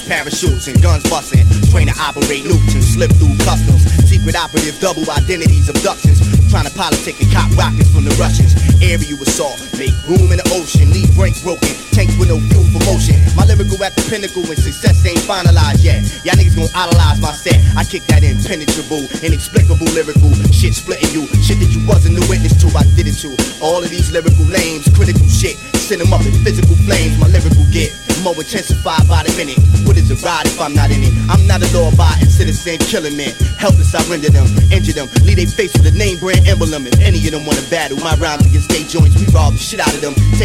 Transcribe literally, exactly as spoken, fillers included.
parachutes and guns busting. Train to operate nukes and slip through customs. Secret operative, double identities, abductions. Trying to politic and cop rockets from the Russians. Aerial assault, make room in the ocean. Leave brakes broken, tanks with no fuel for motion. My lyrical at the pinnacle and success ain't finalized yet. Y'all niggas gon' idolize my set. I kick that impenetrable, inexplicable lyrical shit splitting you. Shit that you wasn't a witness to, I did it to. All of these lyrical names, critical shit. Send them up in physical flames, my lyrical get more intensified by the minute. What is a ride if I'm not in it? I'm not a law-abiding citizen, killing men. Helpless, I render them, injure them, leave they face with a name brand emblem. If any of them wanna battle, my rhymes against state joints, we rob the shit out of them.